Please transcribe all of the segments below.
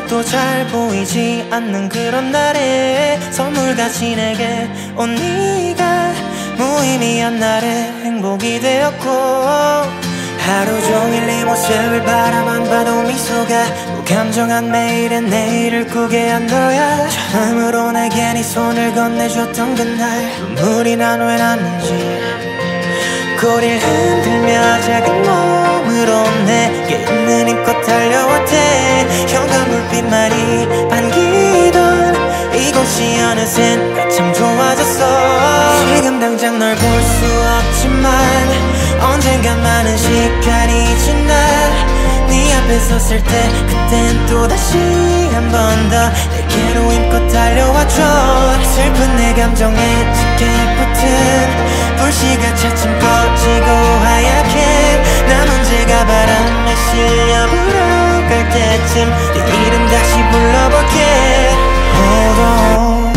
아무것도 잘 보이지 않는 그런 날에 선물같이 내게 온 네가 무의미한 날에 행복이 되었고, 하루 종일 네 모습을 바라만 봐도 미소가 무감정한 매일은 내일을 꾸게 한 너야. 처음으로 내게 네 손을 건네줬던 그날 눈물이 난 왜 났는지, 꼬리를 흔들며 작은 몸으로 내게 있는 힘껏 달려왔대. 현관 불빛만이 반기던 이곳이 어느새 참 좋아졌어. 지금 당장 널 볼 수 없지만 언젠가 많은 시간이 지나 네 앞에 섰을 때 그땐 또다시 한 번 더 내게로 힘껏 달려와줘. 슬픈 내 감정에 짙게 붙은 불씨가 차츰 꺼지고 하얗게 난 언제가 바람에 실려 불어갈 때쯤 네 이름 다시 불러볼게. Hold on.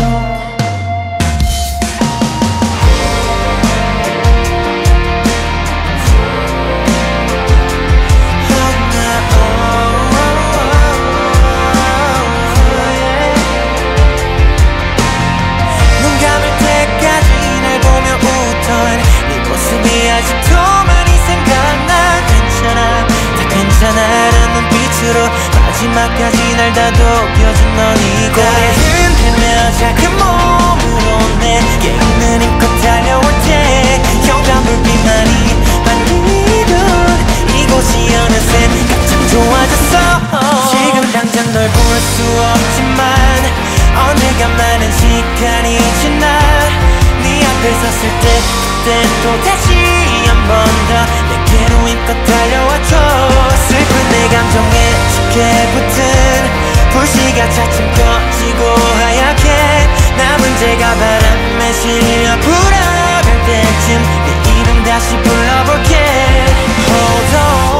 아직도 많이 생각나. 괜찮아, 다 괜찮아라는 눈빛으로 마지막까지 날 다독여준 너니까. 꼬리를 흔들며 작은 몸으로 내게 있는 힘껏 달려올 때 현관 불빛만이 반기던 이곳이 어느새 참 좋아졌어. 지금 당장 널 볼 수 없지만 언젠가 많은 시간이 지나 네 앞에 섰을 때 그땐 또다시 한 번 더 내게로 힘껏 달려와줘. 슬픈 내 감정에 짙게 붙은 불씨가 차츰 꺼지고 하얗게 나 문제가 바람에 실려 불어갈 때쯤 네 이름 다시 불러볼게. Hold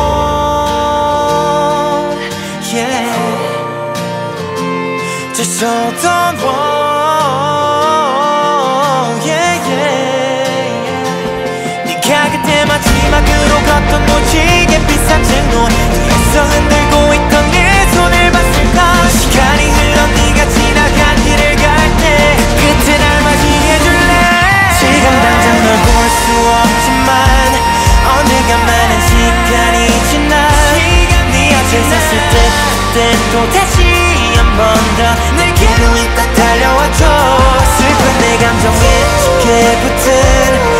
on, yeah. Just hold on. 그때 마지막으로 걷던 무지개 비싼 증거 위에서 흔들고 있던 네 손을 봤을까. 시간이 흘러 네가 지나간 길을 갈 때 끝에 날 맞이해줄래. 지금 당장 널 볼 수 없지만 언젠가 많은 시간이 지나 네 앞에 섰을 때 그땐 또다시 한 번 더 내게로 힘껏 달려와줘. 슬픈 내 감정에 짙게 붙은